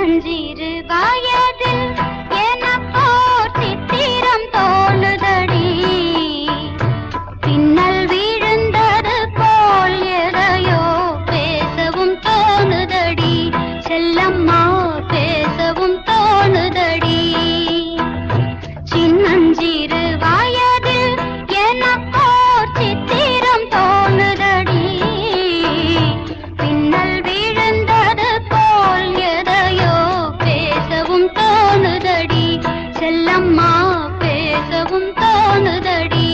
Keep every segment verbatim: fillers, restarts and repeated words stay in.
சின்னஞ்சிறு வயதில் எனக்கோர் சித்திரம் தோணுதடி. பின்னல் விழுந்தது போல் எதையோ பேசவும் தோணுதடி. செல்லம்மா பேசவும் தோணுதடி. சின்னஞ்சிறு வயதில் எனக்கோர் சித்திரம் தோணுதடி. பின்னல் விழுந்தது போல் எதையோ பேசவும் தோணுதடி. செல்லம்மா பேசவும் தோணுதடி.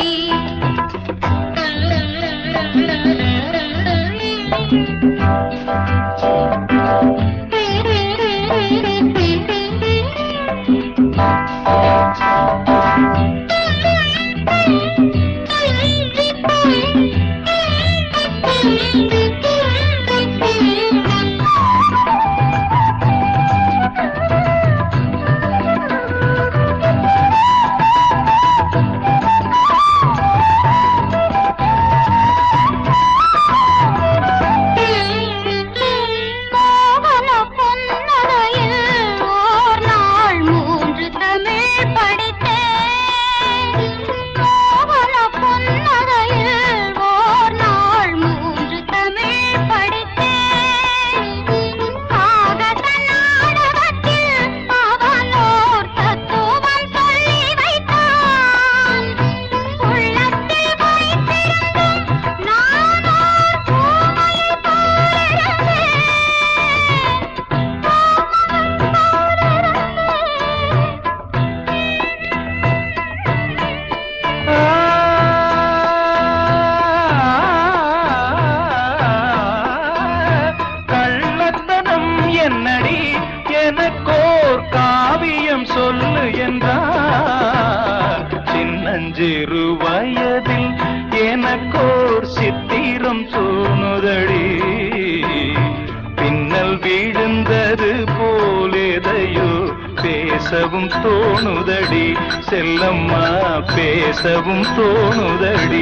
என்னடி எனக்கோர் காவியம் சொல்லு என்றார். சின்னஞ்சிறு வயதில் எனக்கோர் சித்திரம் தோணுதடி. பின்னல் விழுந்தது போலேதையோ பேசவும் தோணுதடி. செல்லம்மா பேசவும் தோணுதடி.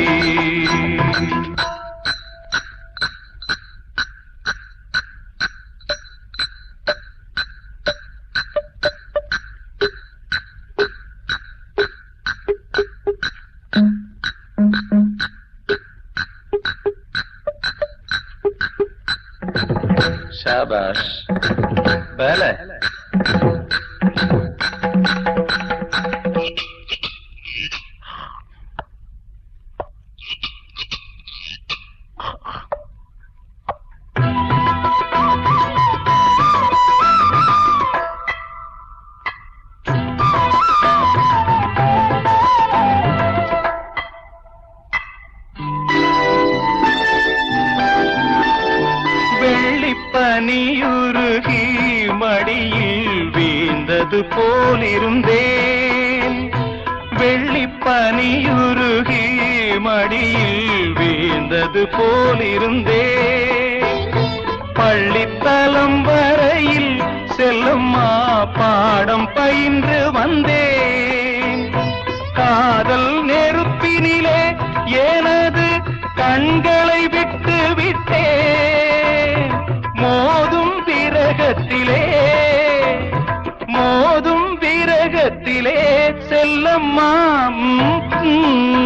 शाबाश पहले பனியுருகி மடியில் வீழ்ந்தது போலிருந்தேன். வெள்ளி பனியுருகி மடியில் வீழ்ந்தது போலிருந்தேன். பள்ளித்தலம் வரையில் செல்லம்மா பாடம் பயின்று வந்தேன். காதல் நெருப்பினிலே எனது கண்களை விட்டு விட்டேன். மோதும் விரகத்திலே மோதும் விரகத்திலே செல்லம்மா